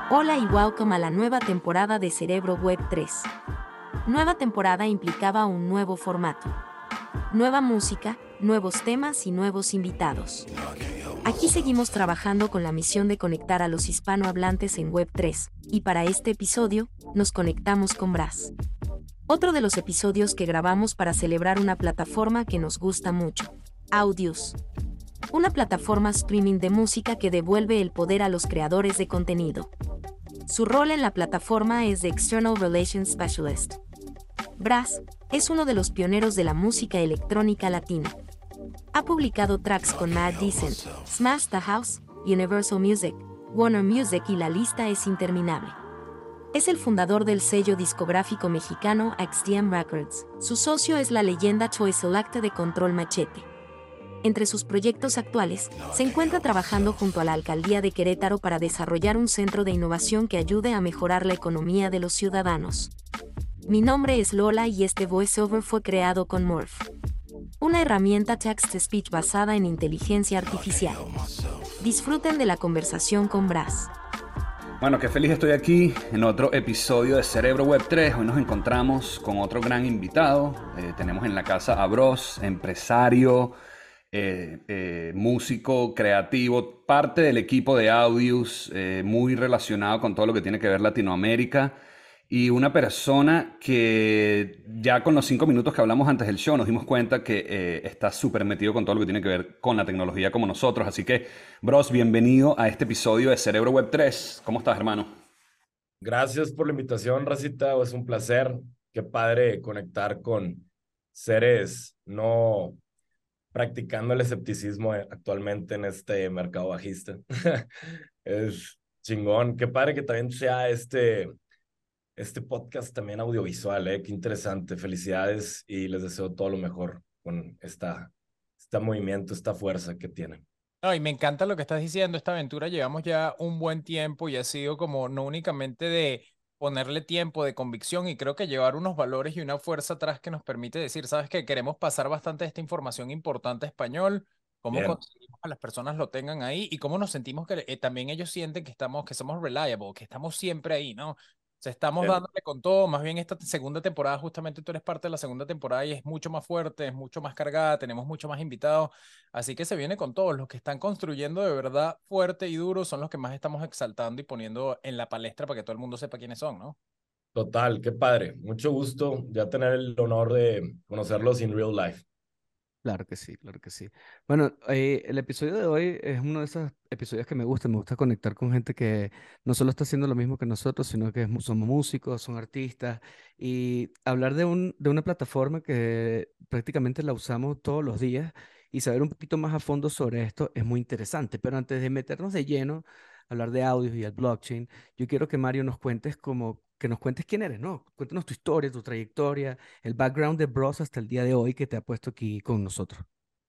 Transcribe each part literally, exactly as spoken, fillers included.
Hola y welcome a la nueva temporada de Cerebro Web tres. Nueva temporada implicaba un nuevo formato. Nueva música, nuevos temas y nuevos invitados. Aquí seguimos trabajando con la misión de conectar a los hispanohablantes en Web tres, y para este episodio, nos conectamos con Brass. Otro de los episodios que grabamos para celebrar una plataforma que nos gusta mucho, Audius. Una plataforma streaming de música que devuelve el poder a los creadores de contenido. Su rol en la plataforma es de External Relations Specialist. Brass es uno de los pioneros de la música electrónica latina. Ha publicado tracks con Mad Decent, Smash the House, Universal Music, Warner Music y la lista es interminable. Es el fundador del sello discográfico mexicano X D M Records. Su socio es la leyenda Choice Selecta de Control Machete. Entre sus proyectos actuales, se encuentra trabajando junto a la Alcaldía de Querétaro para desarrollar un centro de innovación que ayude a mejorar la economía de los ciudadanos. Mi nombre es Lola y este voiceover fue creado con Morph, una herramienta text-to-speech basada en inteligencia artificial. Disfruten de la conversación con Brass. Bueno, qué feliz estoy aquí en otro episodio de Cerebro Web tres. Hoy nos encontramos con otro gran invitado. Eh, tenemos en la casa a Bros, empresario, Eh, eh, músico, creativo, parte del equipo de Audius, eh, muy relacionado con todo lo que tiene que ver Latinoamérica y una persona que ya con los cinco minutos que hablamos antes del show nos dimos cuenta que eh, está súper metido con todo lo que tiene que ver con la tecnología como nosotros. Así que, Bros, bienvenido a este episodio de Cerebro Web tres. ¿Cómo estás, hermano? Gracias por la invitación, Racita. Es un placer. Qué padre conectar con seres no practicando el escepticismo actualmente en este mercado bajista. Es chingón. Qué padre que también sea este, este podcast también audiovisual, ¿eh? Qué interesante. Felicidades y les deseo todo lo mejor con esta, este movimiento, esta fuerza que tienen. No, y me encanta lo que estás diciendo, esta aventura llevamos ya un buen tiempo y ha sido como no únicamente de ponerle tiempo, de convicción y creo que llevar unos valores y una fuerza atrás que nos permite decir, sabes que queremos pasar bastante de esta información importante a español, cómo Bien. conseguimos que las personas lo tengan ahí y cómo nos sentimos que eh, también ellos sienten que estamos, que somos reliable, que estamos siempre ahí, ¿no? O sea, estamos Bien. dándole con todo, más bien esta segunda temporada, justamente tú eres parte de la segunda temporada y es mucho más fuerte, es mucho más cargada, tenemos mucho más invitados. Así que se viene con todos. Los que están construyendo de verdad fuerte y duro son los que más estamos exaltando y poniendo en la palestra para que todo el mundo sepa quiénes son, ¿no? Total, qué padre. Mucho gusto ya tener el honor de conocerlos in real life. Claro que sí, claro que sí. Bueno, eh, el episodio de hoy es uno de esos episodios que me gusta. Me gusta conectar con gente que no solo está haciendo lo mismo que nosotros, sino que es mu- somos músicos, son artistas, y hablar de un, de una plataforma que prácticamente la usamos todos los días y saber un poquito más a fondo sobre esto es muy interesante. Pero antes de meternos de lleno, a hablar de audios y el blockchain, yo quiero que Mario nos cuentes como, que nos cuentes quién eres, ¿no? Cuéntanos tu historia, tu trayectoria, el background de Bros hasta el día de hoy que te ha puesto aquí con nosotros.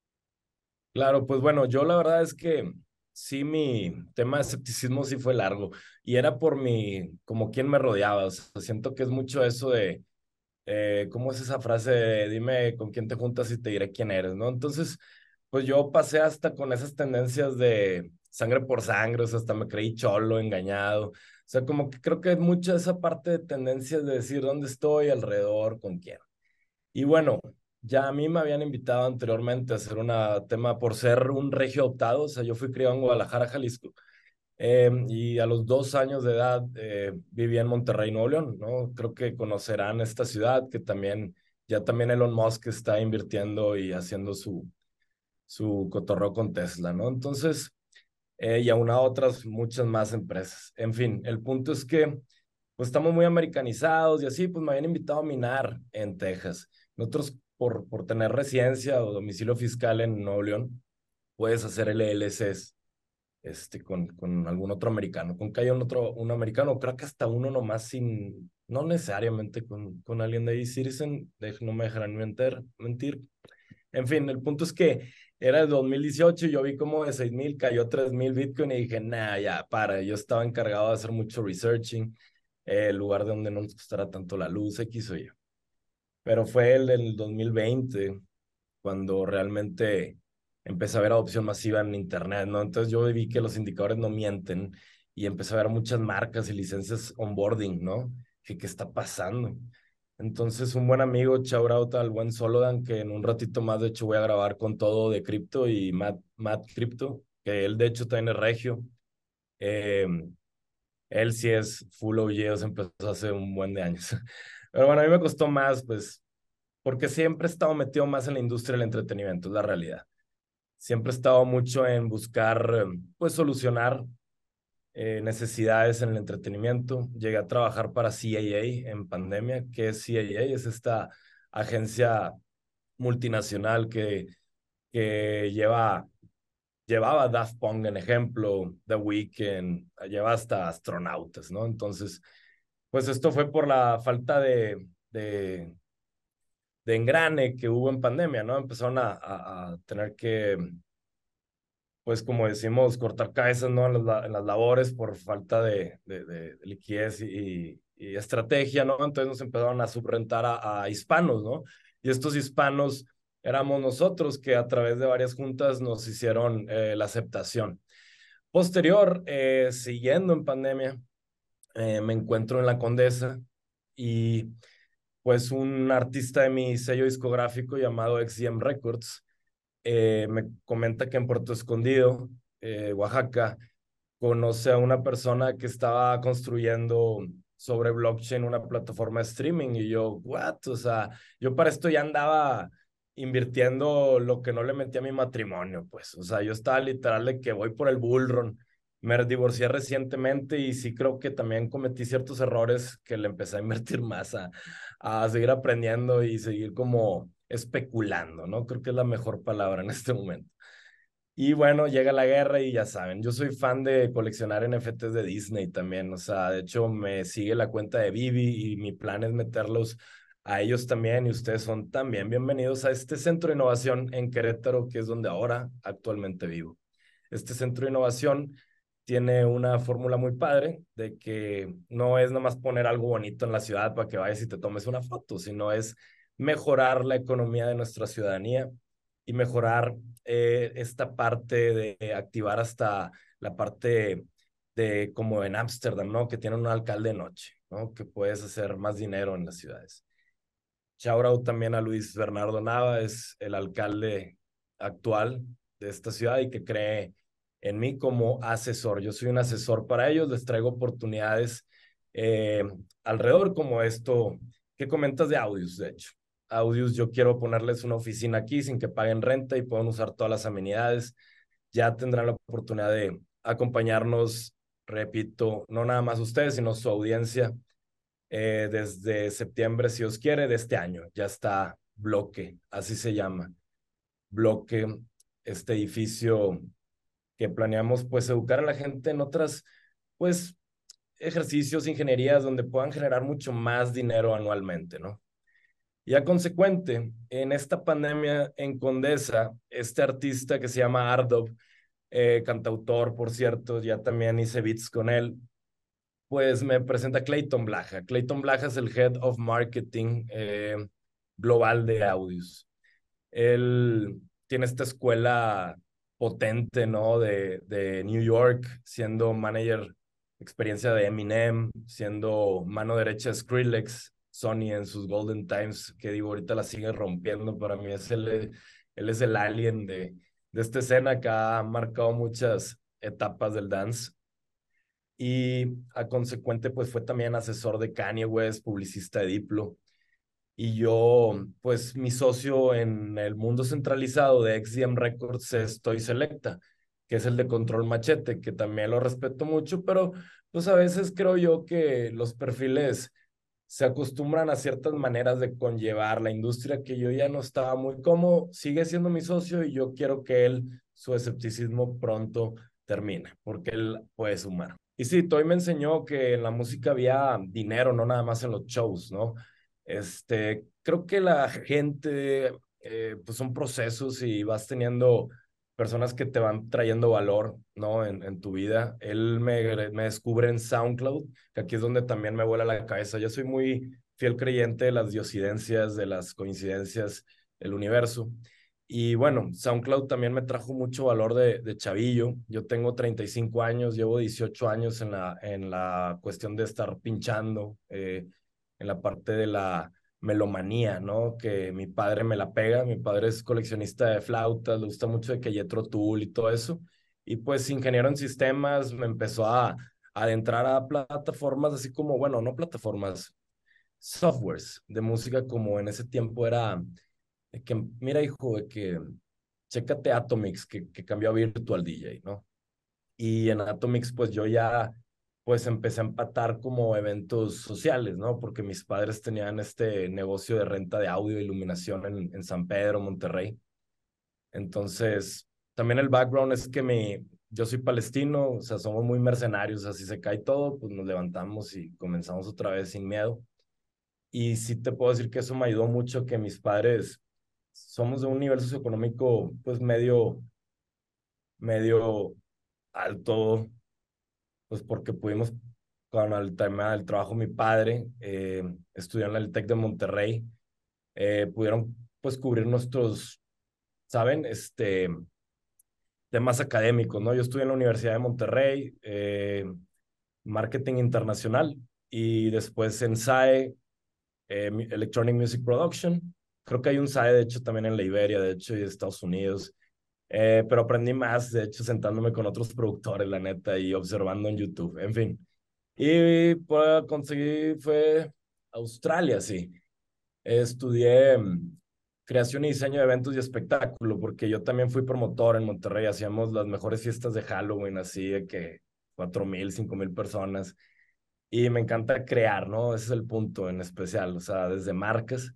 Claro, pues bueno, yo la verdad es que sí, mi tema de escepticismo sí fue largo y era por mi, como quien me rodeaba, o sea, siento que es mucho eso de, eh, ¿cómo es esa frase de dime con quién te juntas y te diré quién eres, ¿no? Entonces, pues yo pasé hasta con esas tendencias de sangre por sangre, o sea, hasta me creí cholo, engañado, o sea, como que creo que mucha esa parte de tendencias de decir dónde estoy, alrededor, con quién. Y bueno, ya a mí me habían invitado anteriormente a hacer un tema por ser un regio adoptado, o sea, yo fui criado en Guadalajara, Jalisco, eh, y a los dos años de edad eh, vivía en Monterrey, Nuevo León, ¿no? Creo que conocerán esta ciudad que también, ya también Elon Musk está invirtiendo y haciendo su, su cotorreo con Tesla, ¿no? Entonces, eh, y aún a otras muchas más empresas. En fin, el punto es que pues estamos muy americanizados y así, pues me habían invitado a minar en Texas. Nosotros, por, por tener residencia o domicilio fiscal en Nuevo León, puedes hacer L L Cs este, con, con algún otro americano, con que haya un otro, un americano, creo que hasta uno nomás sin, no necesariamente con, con alguien de ahí, Citizen, de, no me dejarán mentir, mentir. En fin, el punto es que era el dos mil dieciocho y yo vi como de seis mil cayó tres mil Bitcoin y dije, nah, ya, para, yo estaba encargado de hacer mucho researching, eh, el lugar de donde no nos costara tanto la luz, X o Y. Pero fue el del dos mil veinte cuando realmente empecé a ver adopción masiva en internet, ¿no? Entonces yo vi que los indicadores no mienten y empecé a ver muchas marcas y licencias onboarding, ¿no? ¿Qué, qué está pasando? Entonces, un buen amigo, shout out al buen Solodan, que en un ratito más, de hecho, voy a grabar con todo de cripto y Matt, Matt Crypto, que él, de hecho, también es regio. Eh, Él sí es full O G, o sea, empezó hace un buen de años. Pero bueno, a mí me costó más, pues, porque siempre he estado metido más en la industria del entretenimiento, es la realidad. Siempre he estado mucho en buscar, eh, pues, solucionar eh, necesidades en el entretenimiento. Llegué a trabajar para C A A en pandemia. ¿Qué es C A A? Es esta agencia multinacional que, que lleva, llevaba a Daft Punk en ejemplo, The Weeknd, lleva hasta astronautas, ¿no? Entonces, pues esto fue por la falta de, de, de engrane que hubo en pandemia, ¿no? Empezaron a, a, a tener que, pues como decimos, cortar cabezas, ¿no? En las, en las labores por falta de, de, de liquidez y, y, estrategia, ¿no? Entonces nos empezaron a subrentar a, a hispanos, ¿no? Y estos hispanos éramos nosotros que a través de varias juntas nos hicieron eh, la aceptación. Posterior, eh, siguiendo en pandemia, eh, me encuentro en la Condesa y pues un artista de mi sello discográfico llamado X D M Records eh, me comenta que en Puerto Escondido, eh, Oaxaca, conoce a una persona que estaba construyendo sobre blockchain una plataforma de streaming y yo, what? O sea, yo para esto ya andaba invirtiendo lo que no le metí a mi matrimonio, pues, o sea, yo estaba literal de que voy por el bull run. Me divorcié recientemente y sí creo que también cometí ciertos errores que le empecé a invertir más a, a seguir aprendiendo y seguir como especulando, ¿no? Creo que es la mejor palabra en este momento. Y bueno, llega la guerra y ya saben, yo soy fan de coleccionar N F Ts de Disney también, o sea, de hecho me sigue la cuenta de Vivi y mi plan es meterlos a ellos también y ustedes son también bienvenidos a este centro de innovación en Querétaro, que es donde ahora actualmente vivo. Este centro de innovación tiene una fórmula muy padre de que no es nomás poner algo bonito en la ciudad para que vayas y te tomes una foto, sino es mejorar la economía de nuestra ciudadanía y mejorar eh, esta parte de activar hasta la parte de como en Ámsterdam, ¿no? Que tiene un alcalde de noche, ¿no? Que puedes hacer más dinero en las ciudades. Shout out también a Luis Bernardo Nava, es el alcalde actual de esta ciudad y que cree en mí como asesor. Yo soy un asesor para ellos, les traigo oportunidades eh, alrededor como esto que comentas de Audius, de hecho. Audius, yo quiero ponerles una oficina aquí sin que paguen renta y puedan usar todas las amenidades. Ya tendrán la oportunidad de acompañarnos, repito, no nada más ustedes, sino su audiencia eh, desde septiembre, si os quiere, de este año. Ya está Bloque, así se llama. Bloque, este edificio que planeamos pues educar a la gente en otras pues ejercicios, ingenierías donde puedan generar mucho más dinero anualmente, ¿no? Y a consecuente, en esta pandemia en Condesa, este artista que se llama Ardov, eh, cantautor, por cierto, ya también hice beats con él, pues me presenta Clayton Blaja. Clayton Blaja es el Head of Marketing eh, global de Audius. Él tiene esta escuela potente, ¿no? De, de New York, siendo manager, experiencia de Eminem, siendo mano derecha de Skrillex, Sony en sus Golden Times, que digo, ahorita la sigue rompiendo. Para mí es el, él es el alien de, de esta escena que ha marcado muchas etapas del dance y a consecuente pues fue también asesor de Kanye West, publicista de Diplo. Y yo, pues mi socio en el mundo centralizado de X D M Records es Toy Selecta, que es el de Control Machete, que también lo respeto mucho, pero pues a veces creo yo que los perfiles se acostumbran a ciertas maneras de conllevar la industria que yo ya no estaba muy cómodo. Sigue siendo mi socio y yo quiero que él, su escepticismo pronto termine, porque él puede sumar. Y sí, Toy me enseñó que en la música había dinero, no nada más en los shows, ¿no? Este, creo que la gente, eh, pues son procesos y vas teniendo personas que te van trayendo valor, ¿no? En, en tu vida. Él me, me descubre en SoundCloud, que aquí es donde también me vuela la cabeza. Yo soy muy fiel creyente de las diosidencias, de las coincidencias del universo. Y bueno, SoundCloud también me trajo mucho valor de, de chavillo. Yo tengo treinta y cinco años, llevo dieciocho años en la, en la cuestión de estar pinchando, eh, en la parte de la melomanía, ¿no? Que mi padre me la pega, mi padre es coleccionista de flautas, le gusta mucho de que Jethro Tull y todo eso. Y pues ingeniero en sistemas, me empezó a, a adentrar a plataformas así como, bueno, no plataformas, softwares de música como en ese tiempo era de que, mira, hijo, de que chécate Atomix, que, que cambió a Virtual D J, ¿no? Y en Atomix, pues yo ya, pues empecé a empatar como eventos sociales, ¿no? Porque mis padres tenían este negocio de renta de audio e iluminación en, en San Pedro, Monterrey. Entonces, también el background es que mi, yo soy palestino, o sea, somos muy mercenarios, así se cae todo, pues nos levantamos y comenzamos otra vez sin miedo. Y sí te puedo decir que eso me ayudó mucho, que mis padres somos de un nivel socioeconómico pues medio, medio alto, pues porque pudimos, con el tema del trabajo mi padre, eh, estudió en el TEC de Monterrey, eh, pudieron pues cubrir nuestros, ¿saben? Este, temas académicos, ¿no? Yo estudié en la Universidad de Monterrey, eh, marketing internacional, y después en S A E, eh, Electronic Music Production. Creo que hay un S A E, de hecho, también en Liberia, de hecho, y en Estados Unidos. Eh, pero aprendí más, de hecho, sentándome con otros productores, la neta, y observando en YouTube, en fin. Y pues, conseguí, fue Australia, sí. Estudié mm, creación y diseño de eventos y espectáculo, porque yo también fui promotor en Monterrey, hacíamos las mejores fiestas de Halloween, así de que cuatro mil, cinco mil personas. Y me encanta crear, ¿no? Ese es el punto en especial, o sea, desde marcas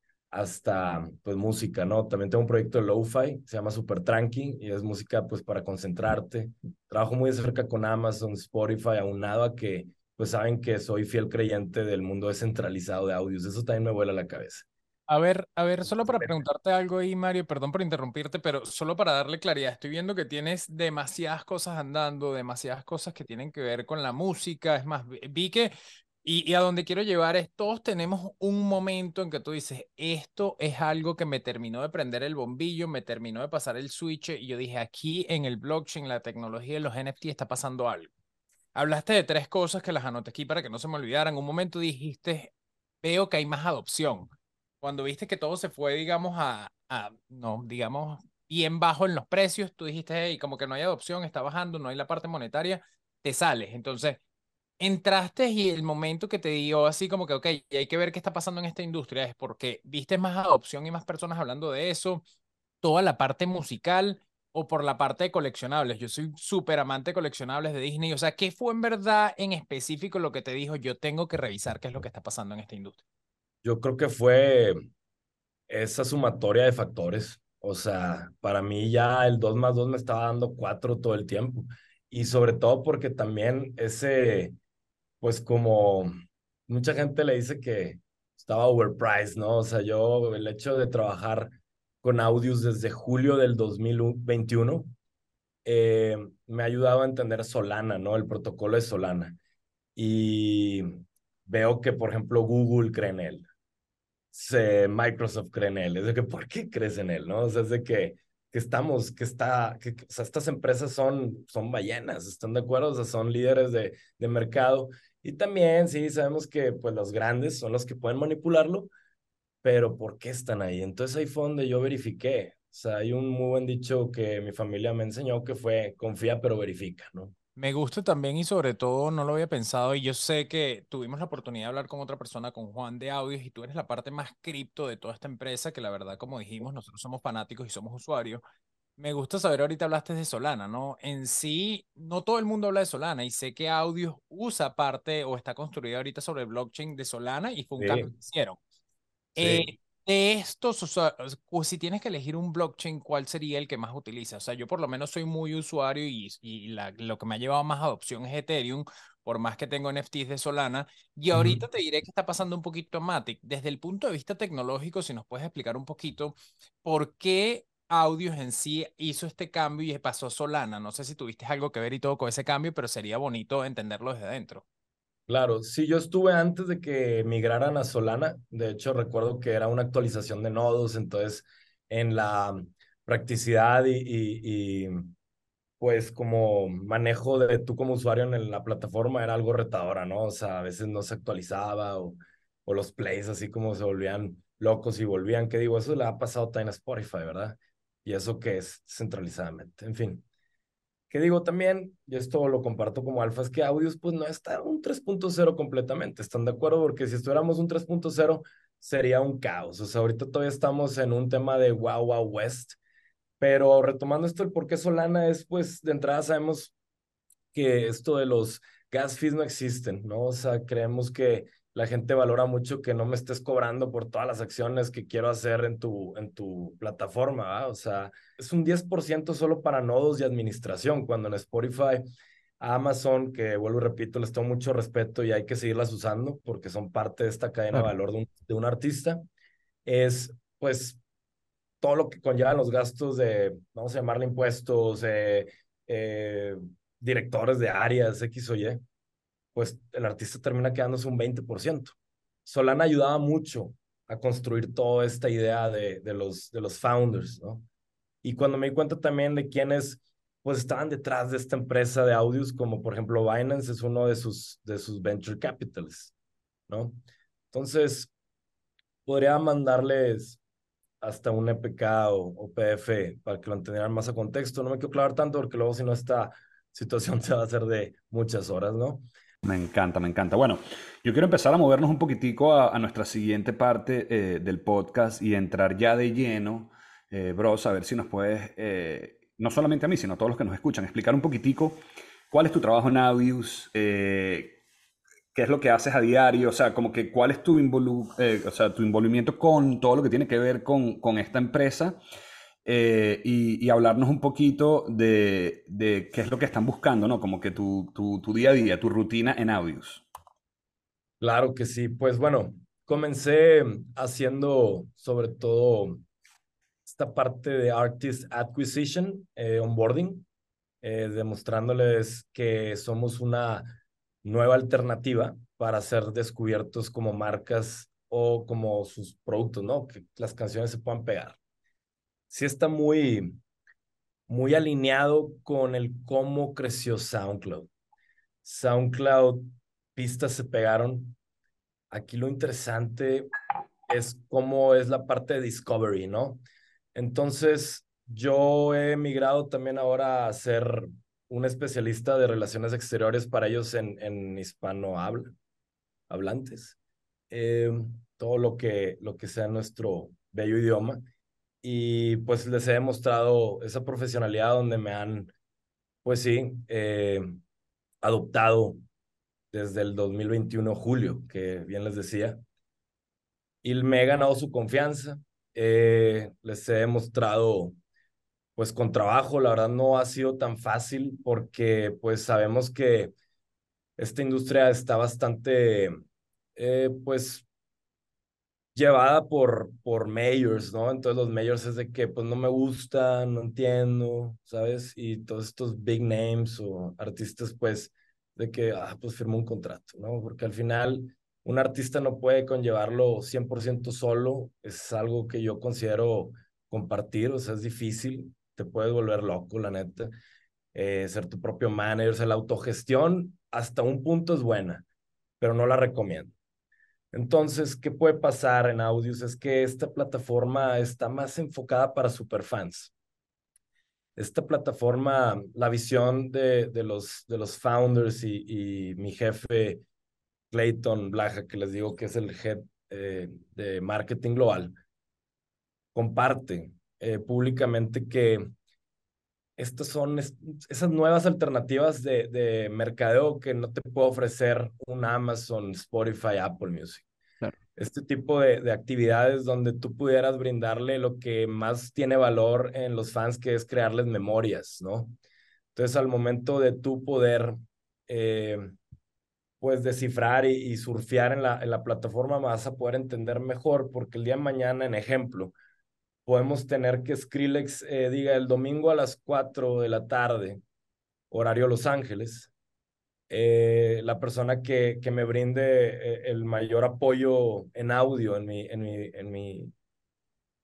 hasta pues música, ¿no? También tengo un proyecto de lo-fi, se llama Super Tranqui y es música pues para concentrarte. Trabajo muy de cerca con Amazon, Spotify, aunado a que pues saben que soy fiel creyente del mundo descentralizado de audios. Eso también me vuela la cabeza. A ver, a ver, solo para preguntarte algo ahí, Mario, perdón por interrumpirte, pero solo para darle claridad, estoy viendo que tienes demasiadas cosas andando, demasiadas cosas que tienen que ver con la música, es más, vi vi que, y, y a donde quiero llevar es, todos tenemos un momento en que tú dices, esto es algo que me terminó de prender el bombillo, me terminó de pasar el switch, y yo dije, aquí en el blockchain, la tecnología de los N F T está pasando algo. Hablaste de tres cosas que las anoté aquí para que no se me olvidaran. Un momento dijiste, veo que hay más adopción. Cuando viste que todo se fue, digamos, a, a no, digamos, bien bajo en los precios, tú dijiste, hey, como que no hay adopción, está bajando, no hay la parte monetaria, te sales. Entonces, entraste y el momento que te dio así como que, ok, y hay que ver qué está pasando en esta industria es porque viste más adopción y más personas hablando de eso, toda la parte musical o por la parte de coleccionables. Yo soy súper amante de coleccionables de Disney. O sea, ¿qué fue en verdad en específico lo que te dijo? Yo tengo que revisar qué es lo que está pasando en esta industria. Yo creo que fue esa sumatoria de factores. O sea, para mí ya el dos más dos me estaba dando cuatro todo el tiempo. Y sobre todo porque también ese, pues como mucha gente le dice que estaba overpriced, ¿no? O sea, yo el hecho de trabajar con Audius desde julio del dos mil veintiuno eh, me ha ayudado a entender Solana, ¿no? El protocolo de Solana. Y veo que, por ejemplo, Google cree en él, se, Microsoft cree en él. Es de que, ¿por qué crees en él, no? O sea, es de que, que estamos, que está, que, que- o sea, estas empresas son, son ballenas, ¿están de acuerdo? O sea, son líderes de, de mercado. Y también, sí, sabemos que, pues, los grandes son los que pueden manipularlo, pero ¿por qué están ahí? Entonces ahí fue donde yo verifiqué. O sea, hay un muy buen dicho que mi familia me enseñó que fue, confía pero verifica, ¿no? Me gusta también y sobre todo no lo había pensado y yo sé que tuvimos la oportunidad de hablar con otra persona, con Juan de Audios, y tú eres la parte más cripto de toda esta empresa, que la verdad, como dijimos, nosotros somos fanáticos y somos usuarios. Me gusta saber, ahorita hablaste de Solana, ¿no? En sí, no todo el mundo habla de Solana y sé que Audios usa parte o está construida ahorita sobre el blockchain de Solana y fue un cambio Sí, que hicieron. Eh, sí. de estos, o sea, o si tienes que elegir un blockchain, ¿cuál sería el que más utilizas? O sea, yo por lo menos soy muy usuario y, y la- lo que me ha llevado más adopción es Ethereum, por más que tengo N F Ts de Solana. Y Ujú. ahorita te diré que está pasando un poquito en Matic. Desde el punto de vista tecnológico, si nos puedes explicar un poquito por qué Audios en sí hizo este cambio y pasó a Solana. No sé si tuviste algo que ver y todo con ese cambio, pero sería bonito entenderlo desde adentro. Claro, sí, yo estuve antes de que migraran a Solana. De hecho, recuerdo que era una actualización de nodos, entonces en la practicidad y, y, y, pues como manejo de tú como usuario en el- la plataforma era algo retadora, ¿no? O sea, a veces no se actualizaba o, o los plays así como se volvían locos y volvían, ¿qué digo? Eso le ha pasado también a Spotify, ¿verdad? Y eso que es centralizadamente. En fin. ¿Qué digo también? Y esto lo comparto como alfa, es que Audios pues no está un tres punto cero completamente, ¿están de acuerdo? Porque si estuviéramos un tres punto cero sería un caos. O sea, ahorita todavía estamos en un tema de wow, wow, west. Pero retomando esto, el por qué Solana es, pues, de entrada sabemos que esto de los gas fees no existen, ¿no? O sea, creemos que la gente valora mucho que no me estés cobrando por todas las acciones que quiero hacer en tu, en tu plataforma, ¿va? O sea, es un diez por ciento solo para nodos y administración, cuando en Spotify, Amazon, que vuelvo y repito, les tengo mucho respeto y hay que seguirlas usando porque son parte de esta cadena de Claro. valor de un, de un artista, es pues todo lo que conllevan los gastos de, vamos a llamarle impuestos, eh, eh, directores de áreas, X o Y, pues el artista termina quedándose un veinte por ciento. Solana ayudaba mucho a construir toda esta idea de, de, los, de los founders, ¿no? Y cuando me di cuenta también de quiénes pues estaban detrás de esta empresa de audios, como por ejemplo Binance es uno de sus, de sus venture capitals, ¿no? Entonces, podría mandarles hasta un E P K o, o P F para que lo entendieran más a contexto. No me quiero clavar tanto porque luego si no esta situación se va a hacer de muchas horas, ¿no? Me encanta, me encanta. Bueno, yo quiero empezar a movernos un poquitico a, a nuestra siguiente parte eh, del podcast y entrar ya de lleno, eh, bros, a ver si nos puedes, eh, no solamente a mí, sino a todos los que nos escuchan, explicar un poquitico cuál es tu trabajo en Audius, eh, qué es lo que haces a diario, o sea, como que cuál es tu, involu eh, o sea, tu involucramiento con todo lo que tiene que ver con, con esta empresa eh, y, y hablarnos un poquito de, de qué es lo que están buscando, ¿no? Como que tu, tu, tu día a día, tu rutina en Audius. Claro que sí. Pues bueno, comencé haciendo sobre todo esta parte de Artist Acquisition, eh, onboarding, eh, demostrándoles que somos una nueva alternativa para ser descubiertos como marcas o como sus productos, ¿no? Que las canciones se puedan pegar. Sí está muy, muy alineado con el cómo creció SoundCloud. SoundCloud, pistas se pegaron. Aquí lo interesante es cómo es la parte de discovery, ¿no? Entonces, yo he migrado también ahora a ser un especialista de relaciones exteriores para ellos en, en hispano habla, hablantes. Eh, todo lo que, lo que sea nuestro bello idioma. Y pues les he demostrado esa profesionalidad donde me han, pues sí, eh, adoptado desde el dos mil veintiuno, julio, que bien les decía, y me he ganado su confianza. Eh, les he demostrado, pues con trabajo, la verdad no ha sido tan fácil porque pues sabemos que esta industria está bastante, eh, pues llevada por, por majors, ¿no? Entonces los majors es de que pues no me gusta, no entiendo, ¿sabes? Y todos estos big names o artistas pues de que, ah, pues firmó un contrato, ¿no? Porque al final un artista no puede conllevarlo cien por ciento solo, es algo que yo considero compartir, o sea, es difícil, te puedes volver loco, la neta, eh, ser tu propio manager, o sea, la autogestión hasta un punto es buena, pero no la recomiendo. Entonces, ¿qué puede pasar en Audios? Es que esta plataforma está más enfocada para superfans. Esta plataforma, la visión de, de los, de los founders y, y mi jefe Clayton Blaja, que les digo que es el head eh, de marketing global, comparte eh, públicamente que estas son es- esas nuevas alternativas de, de mercadeo que no te puede ofrecer un Amazon, Spotify, Apple Music. Claro. Este tipo de, de actividades donde tú pudieras brindarle lo que más tiene valor en los fans, que es crearles memorias, ¿no? Entonces, al momento de tú poder, eh, pues, descifrar y, y surfear en la, en la plataforma, vas a poder entender mejor, porque el día de mañana, en ejemplo, podemos tener que Skrillex eh, diga el domingo a las cuatro de la tarde, horario Los Ángeles, eh, la persona que, que me brinde eh, el mayor apoyo en audio en mi, en mi, en mi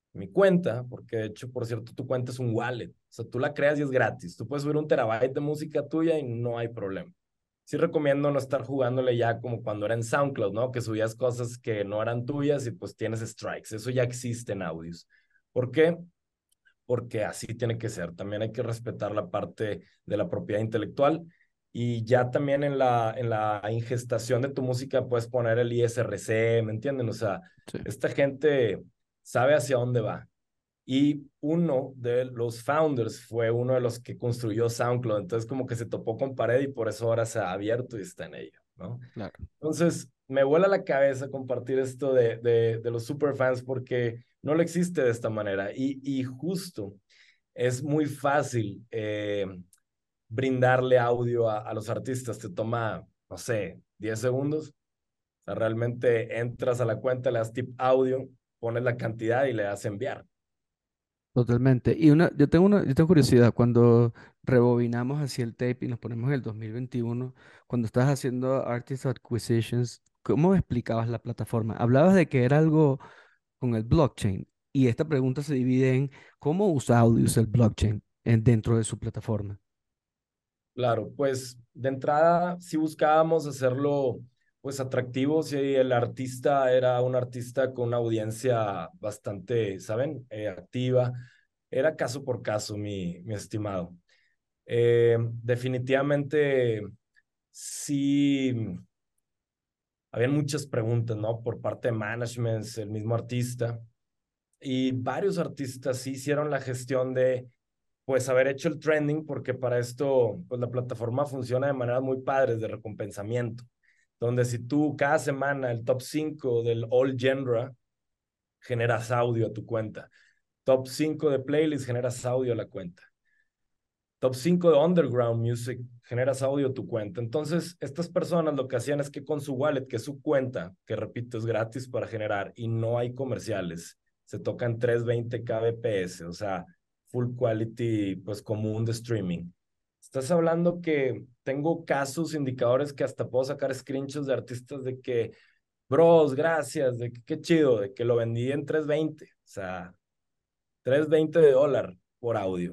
mi cuenta, porque de hecho, por cierto, tu cuenta es un wallet. O sea, tú la creas y es gratis. Tú puedes subir un terabyte de música tuya y no hay problema. Sí recomiendo no estar jugándole ya como cuando era en SoundCloud, ¿no? Que subías cosas que no eran tuyas y pues tienes strikes. Eso ya existe en audios. ¿Por qué? Porque así tiene que ser. También hay que respetar la parte de la propiedad intelectual y ya también en la, en la ingestación de tu música puedes poner el I S R C, ¿me entienden? O sea, Sí. esta gente sabe hacia dónde va. Y uno de los founders fue uno de los que construyó SoundCloud. Entonces como que se topó con pared y por eso ahora se ha abierto y está en ello, ¿no? Claro. Entonces me vuela la cabeza compartir esto de, de, de los superfans porque no lo existe de esta manera. Y, y justo es muy fácil eh, brindarle audio a, a los artistas. Te toma, no sé, diez segundos. O sea, realmente entras a la cuenta, le das tip audio, pones la cantidad y le das enviar. Totalmente. Y una, yo tengo una, yo tengo curiosidad, cuando rebobinamos así el tape y nos ponemos en el dos mil veintiuno, cuando estás haciendo Artist Acquisitions, ¿cómo explicabas la plataforma? Hablabas de que era algo con el blockchain y esta pregunta se divide en cómo usa Audius el blockchain en- dentro de su plataforma. Claro, pues de entrada sí buscábamos hacerlo pues atractivo, si el artista era un artista con una audiencia bastante, ¿saben? Eh, activa. Era caso por caso, mi, mi estimado. Eh, definitivamente sí, habían muchas preguntas, ¿no? Por parte de management, el mismo artista. Y varios artistas sí hicieron la gestión de pues haber hecho el trending, porque para esto, pues la plataforma funciona de maneras muy padres de recompensamiento, donde si tú cada semana el top cinco del all genre generas audio a tu cuenta, top cinco de playlist generas audio a la cuenta, top cinco de underground music generas audio a tu cuenta. Entonces, estas personas lo que hacían es que con su wallet, que es su cuenta, que repito, es gratis para generar y no hay comerciales, se tocan trescientos veinte kbps, o sea, full quality, pues común de streaming. Estás hablando que tengo casos, indicadores que hasta puedo sacar screenshots de artistas de que, bros, gracias, de que qué chido, de que lo vendí en trescientos veinte, o sea, trescientos veinte de dólar por audio.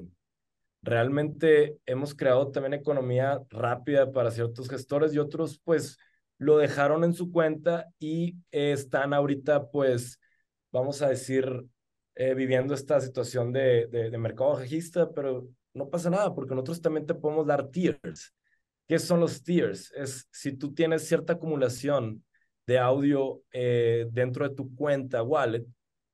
Realmente hemos creado también economía rápida para ciertos gestores y otros pues lo dejaron en su cuenta y eh, están ahorita pues, vamos a decir, eh, viviendo esta situación de, de, de mercado bajista, pero no pasa nada porque nosotros también te podemos dar tiers. ¿Qué son los tiers? Es si tú tienes cierta acumulación de audio eh, dentro de tu cuenta wallet,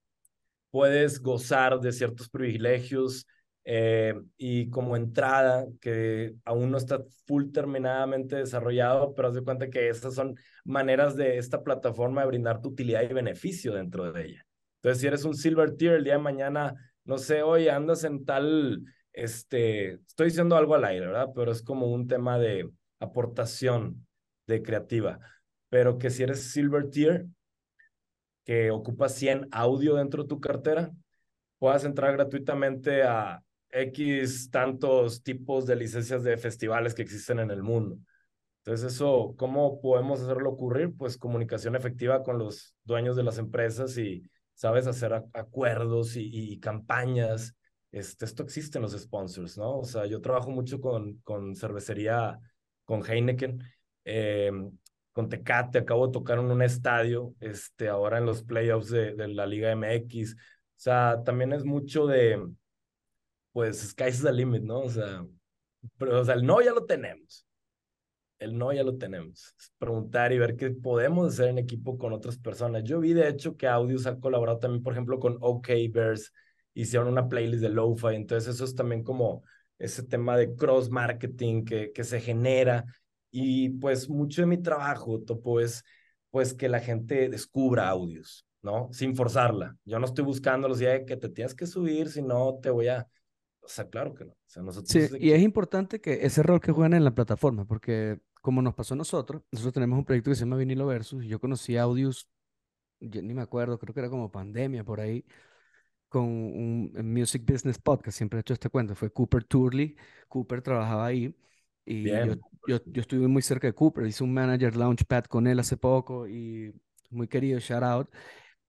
puedes gozar de ciertos privilegios eh, y como entrada que aún no está full terminadamente desarrollado, pero haz de cuenta que estas son maneras de esta plataforma de brindar tu utilidad y beneficio dentro de ella. Entonces, si eres un silver tier el día de mañana, no sé, hoy andas en tal, este, estoy diciendo algo al aire, ¿verdad? Pero es como un tema de aportación de creativa. Pero que si eres silver tier, que ocupas cien audio dentro de tu cartera, puedas entrar gratuitamente a X tantos tipos de licencias de festivales que existen en el mundo. Entonces, eso, ¿cómo podemos hacerlo ocurrir? Pues comunicación efectiva con los dueños de las empresas y, sabes, hacer a- acuerdos y, y campañas. Este, esto existe en los sponsors, ¿no? O sea, yo trabajo mucho con, con cervecería, con Heineken, eh, con Tecate, acabo de tocar en un estadio, este, ahora en los playoffs de, de la Liga M X. O sea, también es mucho de, pues, sky's the limit, ¿no? O sea, pero, o sea, el no ya lo tenemos. El no ya lo tenemos. Es preguntar y ver qué podemos hacer en equipo con otras personas. Yo vi, de hecho, que Audius ha colaborado también, por ejemplo, con OK Bears. Hicieron una playlist de lo-fi. Entonces, eso es también como ese tema de cross-marketing que, que se genera. Y pues mucho de mi trabajo, Topo, es pues que la gente descubra Audius, ¿no? Sin forzarla. Yo no estoy buscando los días de que te tienes que subir, si no te voy a... O sea, claro que no. O sea, Sí, nosotros de y es que... importante que ese rol que juegan en la plataforma, porque como nos pasó a nosotros, nosotros tenemos un proyecto que se llama Vinilo Versus, y yo conocí a Audius, yo ni me acuerdo, creo que era como pandemia por ahí, con un un Music Business Podcast, siempre he hecho este cuento, fue Cooper Turley, Cooper trabajaba ahí, y yo, Bien. yo, yo estuve muy cerca de Cooper, hice un Manager Launchpad con él hace poco, y muy querido, shout out.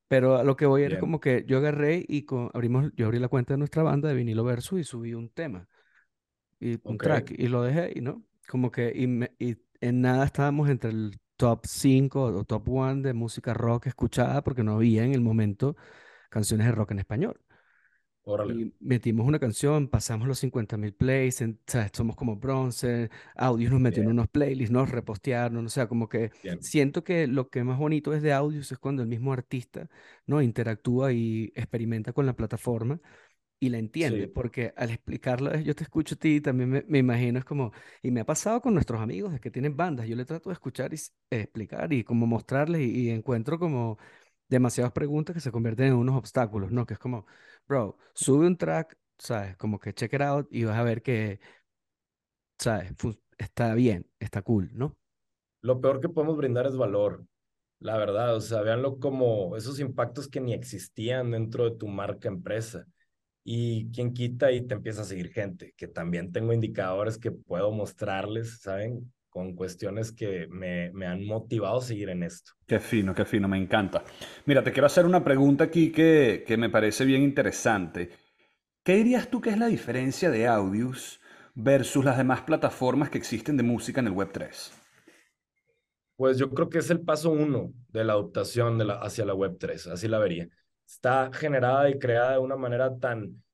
Pero a lo que voy era Bien, como que yo agarré y co- abrimos, yo abrí la cuenta de nuestra banda de Vinilo Versus y subí un tema, y un ok, track, y lo dejé, y no, como que, y, me- y en nada estábamos entre el top cinco o top uno de música rock escuchada, porque no había en el momento canciones de rock en español. órale, Y metimos una canción, pasamos los cincuenta mil plays, en- o sea, somos como bronce, Audios nos metió en bien, unos playlists, nos repostearon, o sea, como que bien, siento que lo que más bonito es de Audios es cuando el mismo artista, ¿no? Interactúa y experimenta con la plataforma y la entiende, sí. porque al explicarlo, yo te escucho a ti, también me, me imagino, es como, y me ha pasado con nuestros amigos de que tienen bandas, yo le trato de escuchar y s- eh, explicar y como mostrarles y, y encuentro como demasiadas preguntas que se convierten en unos obstáculos, ¿no? Que es como, bro, sube un track, ¿sabes? Como que check it out y vas a ver que, ¿sabes? Fu- está bien, está cool, ¿no? Lo peor que podemos brindar es valor, la verdad, o sea, véanlo como esos impactos que ni existían dentro de tu marca empresa. Y quien quita y te empieza a seguir gente, que también tengo indicadores que puedo mostrarles, ¿saben? Con cuestiones que me, me han motivado a seguir en esto. Qué fino, qué fino, me encanta. Mira, te quiero hacer una pregunta aquí que, que me parece bien interesante. ¿Qué dirías tú que es la diferencia de Audius versus las demás plataformas que existen de música en el web tres? Pues yo creo que es el paso uno de la adaptación de la, hacia la web tres, así la vería. Está generada y creada de una manera tan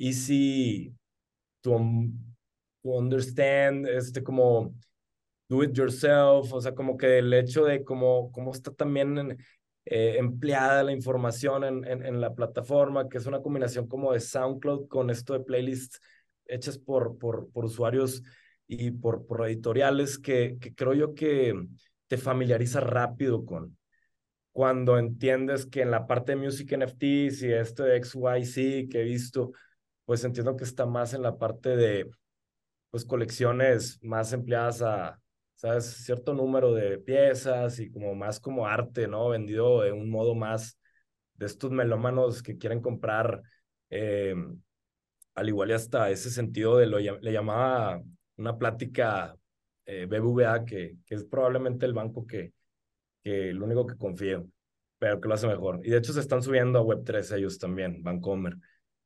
easy to, un- to understand, este como do it yourself, o sea, como que el hecho de cómo, cómo está también en- eh, empleada la información en, en, en la plataforma, que es una combinación como de SoundCloud con esto de playlists hechas por, por, por usuarios y por, por editoriales que, que creo yo que te familiariza rápido con. Cuando entiendes que en la parte de Music N F Ts y esto de X Y Z que he visto, pues entiendo que está más en la parte de pues colecciones más empleadas a, ¿sabes? Cierto número de piezas y como más como arte, ¿no? Vendido de un modo más de estos melómanos que quieren comprar, eh, al igual y hasta ese sentido de lo llam- le llamaba una plática eh, B B V A, que, que es probablemente el banco que, que el único que confío, pero que lo hace mejor. Y de hecho se están subiendo a web tres ellos también, Bancomer.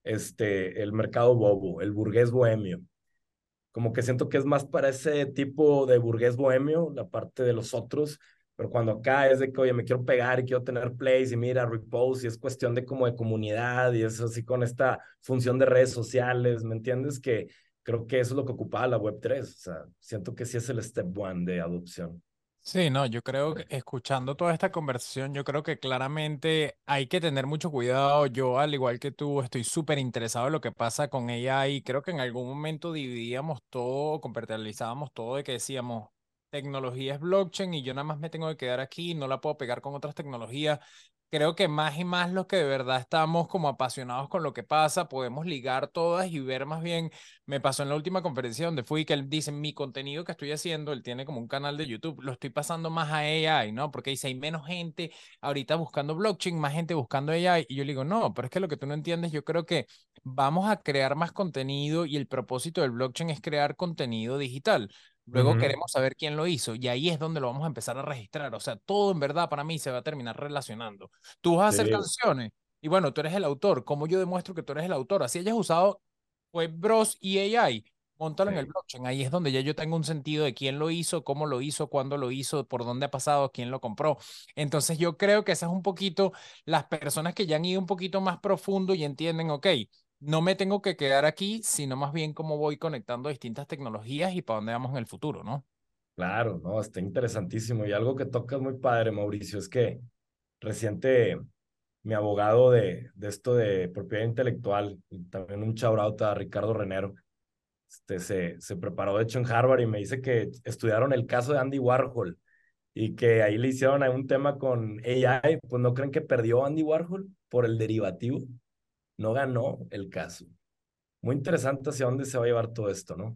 Este, el mercado bobo, el burgués bohemio, como que siento que es más para ese tipo de burgués bohemio, la parte de los otros, pero cuando acá es de que, oye, me quiero pegar y quiero tener plays y mira, repost, y es cuestión de como de comunidad y es así con esta función de redes sociales, ¿me entiendes? Que creo que eso es lo que ocupaba la web tres, o sea, siento que sí es el step one de adopción. Sí, no, yo creo que escuchando toda esta conversación, yo creo que claramente hay que tener mucho cuidado. Yo, al igual que tú, estoy súper interesado en lo que pasa con ella y creo que en algún momento dividíamos todo, compartializábamos todo de que decíamos, tecnología es blockchain y yo nada más me tengo que quedar aquí, no la puedo pegar con otras tecnologías. Creo que más y más los que de verdad estamos como apasionados con lo que pasa, podemos ligar todas y ver más bien. Me pasó en la última conferencia donde fui que él dice, mi contenido que estoy haciendo, él tiene como un canal de YouTube, lo estoy pasando más a A I, ¿no? Porque dice, hay menos gente ahorita buscando blockchain, más gente buscando A I. Y yo le digo, no, pero es que lo que tú no entiendes, yo creo que vamos a crear más contenido y el propósito del blockchain es crear contenido digital. Luego Ujú. queremos saber quién lo hizo y ahí es donde lo vamos a empezar a registrar. O sea, todo en verdad para mí se va a terminar relacionando. Tú vas a hacer Sí, canciones y bueno, tú eres el autor. ¿Cómo yo demuestro que tú eres el autor? Así hayas usado Web Bros y A I, móntalo en el sí. blockchain. Ahí es donde ya yo tengo un sentido de quién lo hizo, cómo lo hizo, cuándo lo hizo, por dónde ha pasado, quién lo compró. Entonces yo creo que esa es un poquito las personas que ya han ido un poquito más profundo y entienden, ok, no me tengo que quedar aquí, sino más bien cómo voy conectando distintas tecnologías y para dónde vamos en el futuro, ¿no? Claro, no, está interesantísimo. Y algo que tocas muy padre, Mauricio, es que reciente mi abogado de, de esto de propiedad intelectual, y también un shout out a Ricardo Renero, este, se, se preparó de hecho en Harvard y me dice que estudiaron el caso de Andy Warhol y que ahí le hicieron un tema con A I, pues no creen que perdió Andy Warhol por el derivativo, no ganó el caso. Muy interesante hacia dónde se va a llevar todo esto, ¿no?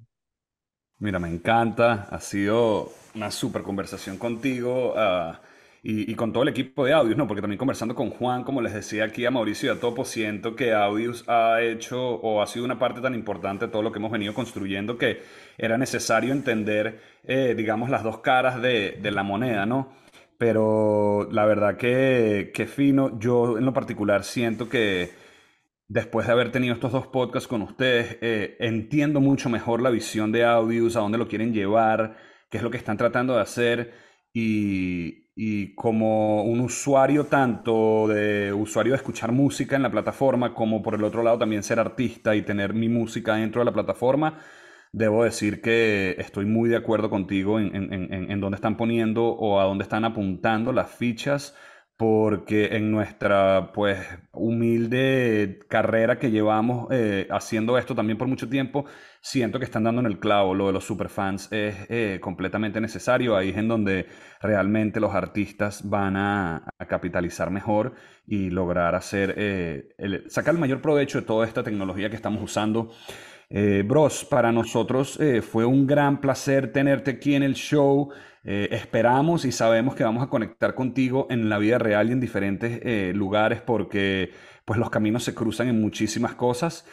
Mira, me encanta. Ha sido una súper conversación contigo, ah, y, y con todo el equipo de Audius, ¿no? Porque también conversando con Juan, como les decía aquí a Mauricio y a Topo, siento que Audius ha hecho o ha sido una parte tan importante de todo lo que hemos venido construyendo que era necesario entender, eh, digamos, las dos caras de, de la moneda, ¿no? pero la verdad que, que fino. Yo en lo particular siento que después de haber tenido estos dos podcasts con ustedes, eh, entiendo mucho mejor la visión de Audius, a dónde lo quieren llevar, qué es lo que están tratando de hacer y, y como un usuario tanto de usuario de escuchar música en la plataforma como por el otro lado también ser artista y tener mi música dentro de la plataforma, debo decir que estoy muy de acuerdo contigo en, en, en, en dónde están poniendo o a dónde están apuntando las fichas, porque en nuestra pues humilde carrera que llevamos eh, haciendo esto también por mucho tiempo, siento que están dando en el clavo. Lo de los superfans es eh, completamente necesario. Ahí es en donde realmente los artistas van a, a capitalizar mejor y lograr hacer, eh, el- sacar el mayor provecho de toda esta tecnología que estamos usando. Eh, Bros, para nosotros eh, fue un gran placer tenerte aquí en el show. Eh, esperamos y sabemos que vamos a conectar contigo en la vida real y en diferentes eh, lugares porque pues los caminos se cruzan en muchísimas cosas.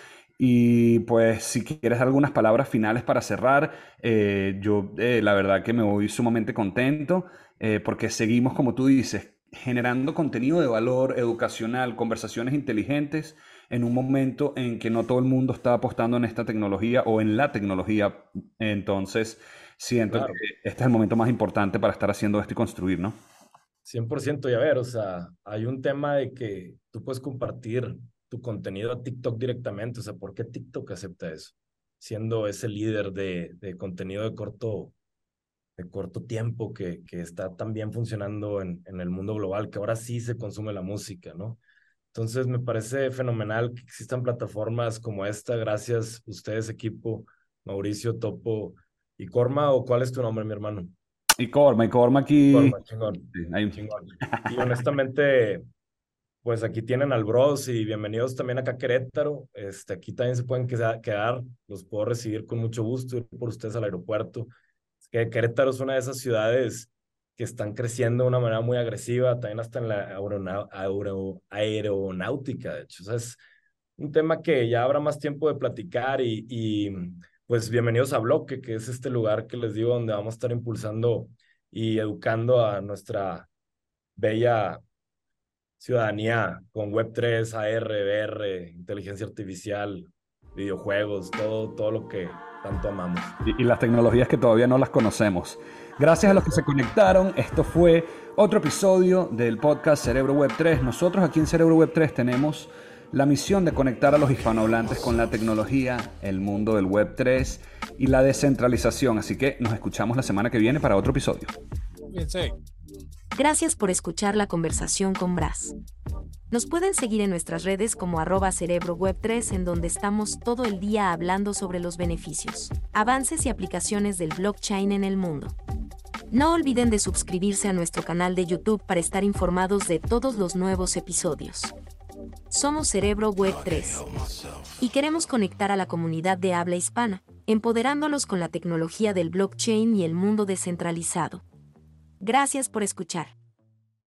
Y pues si quieres algunas palabras finales para cerrar, eh, yo eh, la verdad que me voy sumamente contento eh, porque seguimos, como tú dices, generando contenido de valor educacional, conversaciones inteligentes en un momento en que no todo el mundo está apostando en esta tecnología o en la tecnología. Entonces, siento que Claro, este es el momento más importante para estar haciendo esto y construir, ¿no? cien por ciento. Y a ver, o sea, hay un tema de que tú puedes compartir tu contenido a TikTok directamente. O sea, ¿por qué TikTok acepta eso? Siendo ese líder de, de contenido de corto, de corto tiempo que, que está también funcionando en, en el mundo global, que ahora sí se consume la música, ¿no? Entonces me parece fenomenal que existan plataformas como esta. Gracias ustedes, equipo, Mauricio, Topo y Corma. ¿O cuál es tu nombre, mi hermano? Y Corma, y Corma aquí. Corma, chingón, Sí, hay- chingón. Y honestamente, pues aquí tienen al Bros y bienvenidos también acá a Querétaro. Este, aquí también se pueden queda- quedar, los puedo recibir con mucho gusto, ir por ustedes al aeropuerto. Es que Querétaro es una de esas ciudades que están creciendo de una manera muy agresiva, también hasta en la aerona- aero- aeronáutica, de hecho. O sea, es un tema que ya habrá más tiempo de platicar y, y pues bienvenidos a Bloque, que es este lugar que les digo donde vamos a estar impulsando y educando a nuestra bella ciudadanía con web tres, A R, V R, inteligencia artificial, videojuegos, todo, todo lo que tanto amamos. y, y las tecnologías que todavía no las conocemos. Gracias a los que se conectaron. Esto fue otro episodio del podcast Cerebro Web tres. Nosotros aquí en Cerebro Web tres tenemos la misión de conectar a los hispanohablantes con la tecnología, el mundo del Web tres y la descentralización. Así que nos escuchamos la semana que viene para otro episodio. Fíjense. Gracias por escuchar la conversación con Bras. Nos pueden seguir en nuestras redes como arroba cerebro web tres, en donde estamos todo el día hablando sobre los beneficios, avances y aplicaciones del blockchain en el mundo. No olviden de suscribirse a nuestro canal de YouTube para estar informados de todos los nuevos episodios. Somos Cerebro Web tres y queremos conectar a la comunidad de habla hispana, empoderándolos con la tecnología del blockchain y el mundo descentralizado. Gracias por escuchar.